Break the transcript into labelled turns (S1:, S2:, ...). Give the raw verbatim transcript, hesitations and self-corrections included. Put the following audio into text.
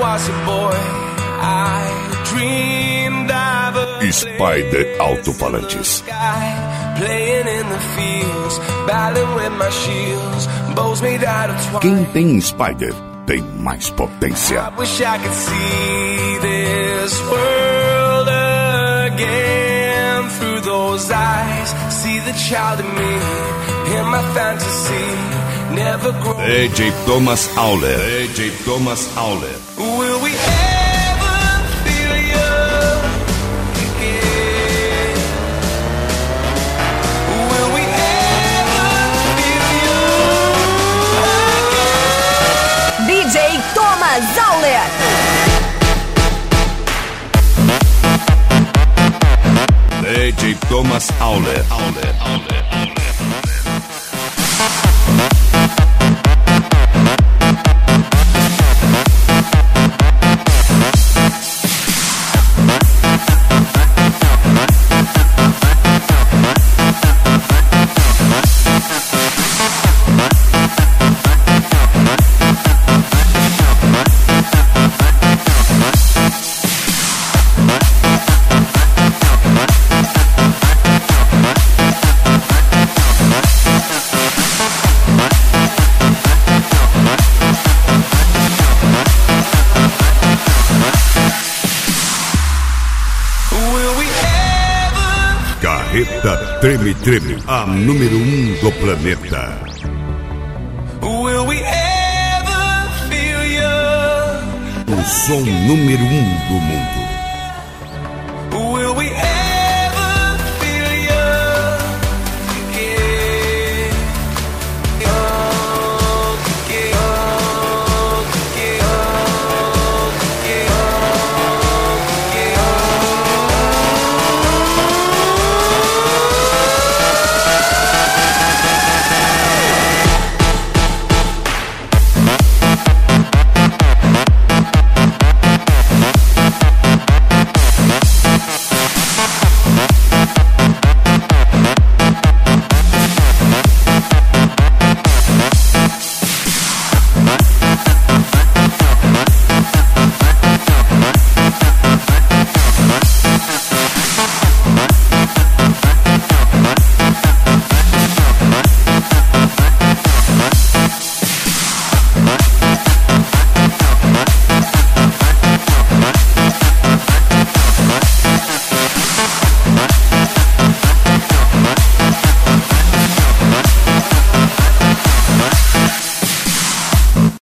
S1: was a boy, I dreamed of a
S2: Spider Alto-Falantes.
S1: playing in the fields, battling with my shields, bows made out of twine.
S2: Quem tem Spider tem mais potência.
S1: I wish I could see this world again through those eyes. See the child in me, in my fantasy, never grow.
S2: D J Thomas Auler. D J Thomas Auler.
S1: Will we ever feel young again? Will we ever feel young again?
S3: D J Thomas Auler.
S2: D J Thomas Auler. Auler. Auler. Auler. Carreta Treme Treme, a número um do planeta.
S1: Will we ever feel young?
S2: O som número um do mundo.